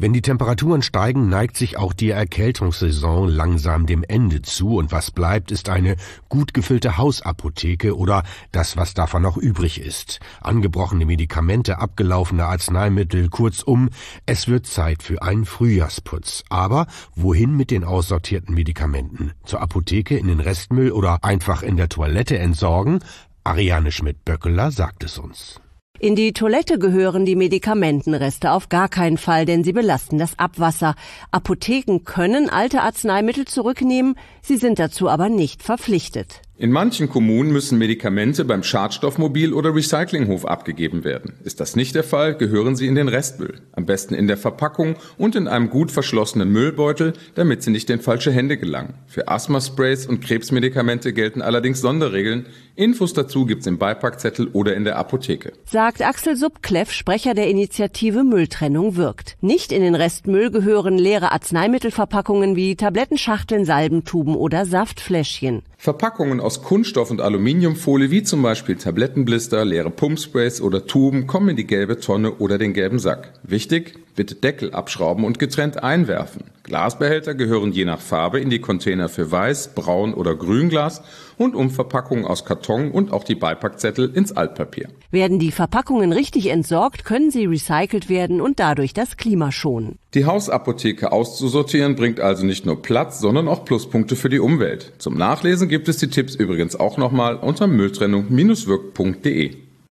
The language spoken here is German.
Wenn die Temperaturen steigen, neigt sich auch die Erkältungssaison langsam dem Ende zu und was bleibt, ist eine gut gefüllte Hausapotheke oder das, was davon noch übrig ist. Angebrochene Medikamente, abgelaufene Arzneimittel, kurzum, es wird Zeit für einen Frühjahrsputz. Aber wohin mit den aussortierten Medikamenten? Zur Apotheke, in den Restmüll oder einfach in der Toilette entsorgen? Ariane Schmidt-Böckeler sagt es uns. In die Toilette gehören die Medikamentenreste auf gar keinen Fall, denn sie belasten das Abwasser. Apotheken können alte Arzneimittel zurücknehmen, sie sind dazu aber nicht verpflichtet. In manchen Kommunen müssen Medikamente beim Schadstoffmobil oder Recyclinghof abgegeben werden. Ist das nicht der Fall, gehören sie in den Restmüll. Am besten in der Verpackung und in einem gut verschlossenen Müllbeutel, damit sie nicht in falsche Hände gelangen. Für Asthmasprays und Krebsmedikamente gelten allerdings Sonderregeln. Infos dazu gibt's im Beipackzettel oder in der Apotheke. Sagt Axel Subkleff, Sprecher der Initiative Mülltrennung wirkt. Nicht in den Restmüll gehören leere Arzneimittelverpackungen wie Tablettenschachteln, Salbentuben oder Saftfläschchen. Verpackungen aus Kunststoff und Aluminiumfolie wie zum Beispiel Tablettenblister, leere Pumpsprays oder Tuben kommen in die gelbe Tonne oder den gelben Sack. Wichtig, bitte Deckel abschrauben und getrennt einwerfen. Glasbehälter gehören je nach Farbe in die Container für Weiß, Braun oder Grünglas und Umverpackungen aus Karton und auch die Beipackzettel ins Altpapier. Werden die Verpackungen richtig entsorgt, können sie recycelt werden und dadurch das Klima schonen. Die Hausapotheke auszusortieren bringt also nicht nur Platz, sondern auch Pluspunkte für die Umwelt. Zum Nachlesen gibt es die Tipps übrigens auch nochmal unter mülltrennung-wirkt.de.